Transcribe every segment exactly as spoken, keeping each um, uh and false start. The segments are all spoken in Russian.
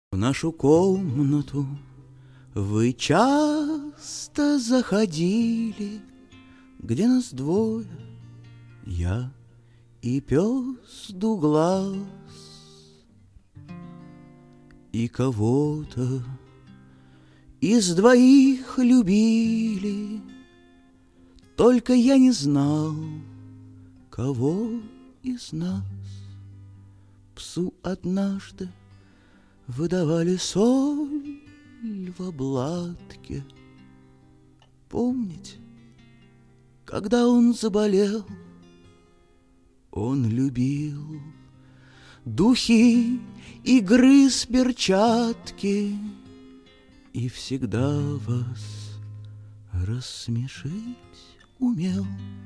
В нашу комнату вы часто заходили, где нас двое, я и пес Дуглас, и кого-то из двоих любили, только я не знал, кого из нас. Псу однажды выдавали соль в обладке. Помните, когда он заболел, он любил духи и грыз перчатки и всегда вас рассмешить умел.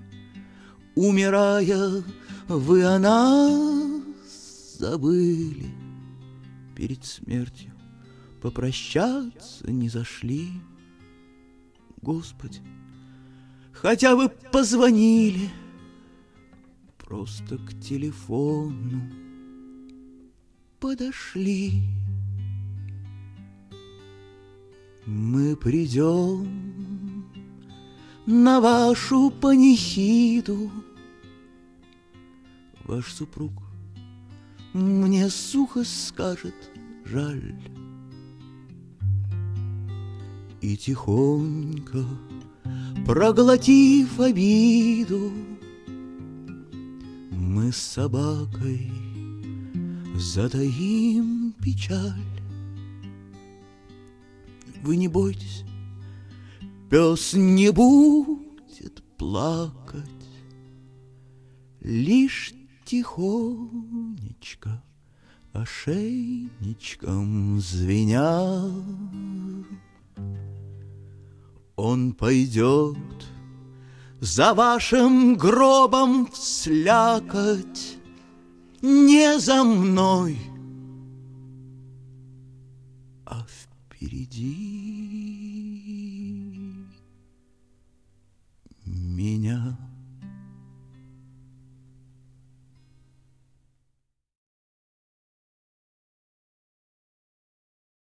Умирая, вы о нас забыли, перед смертью попрощаться не зашли. Господи, хотя бы позвонили, просто к телефону подошли. Мы придем на вашу панихиду. Ваш супруг мне сухо скажет жаль, и тихонько, проглотив обиду, мы с собакой затаим печаль. Вы не бойтесь, пес не будет плакать, лишь тихонечко, ошейничком звеня, он пойдет за вашим гробом вслякоть, не за мной, а впереди.